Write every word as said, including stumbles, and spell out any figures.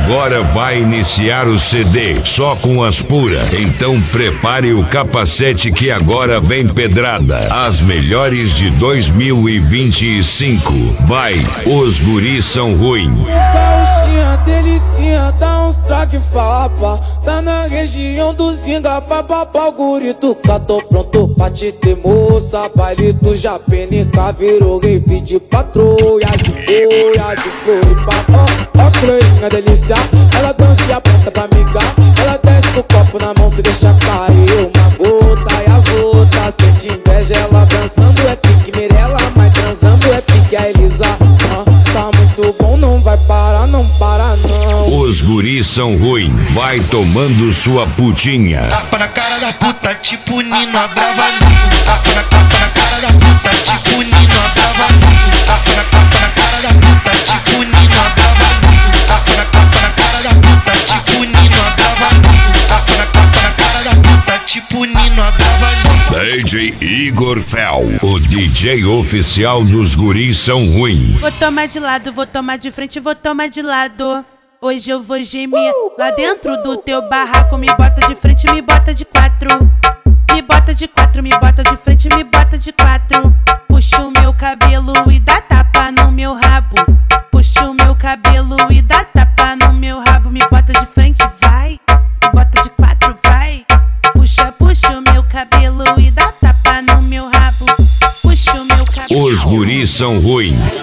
Agora vai iniciar o C D só com as puras. Então prepare o capacete que agora vem pedrada. As melhores de dois mil e vinte e cinco. Vai, os guris são ruins. Gauchinha, delicinha, dá uns traque fapa. Tá na região do Zinga, papapá, o guri do cá. Tô pronto pra te ter, moça. Baile do Japenica, virou rave de patrulha. De folha, de floripa. Ó, ó, cleinha, delícia. Ela dança e aponta pra migar. Ela desce com o copo na mão, se deixa cair uma gota. E as outras sente inveja, ela dançando é pique Mirella, mas transando é pique a Elisa. Ah, tá muito bom, não vai parar, não para não. Os guris são ruins, vai tomando sua putinha. Tapa na cara da puta, tipo Nino, a brava Nino. Tapa na, tapa na cara da puta, tipo Nino, a brava Nino. Tapa na, tapa na cara da puta, tipo Nino, a brava Nino. Tapa na, tapa na cara da puta, tipo Nino, a brava Nino. Tapa na, tapa na cara da puta, tipo Nino, a brava Nino. D J Igor Fel, o D J oficial dos guris são ruins. Vou tomar de lado, vou tomar de frente, vou tomar de lado. Hoje eu vou gemer lá dentro do teu barraco. Me bota de frente, me bota de quatro. Me bota de quatro, me bota de frente, me bota de quatro. Puxa o meu cabelo e dá tapa no meu rabo. Puxa o meu cabelo e dá tapa no meu rabo. Me bota de frente, vai. Me bota de quatro, vai. Puxa, puxa o meu cabelo e dá tapa no meu rabo. Puxa o meu cabelo. Os guris são ruins,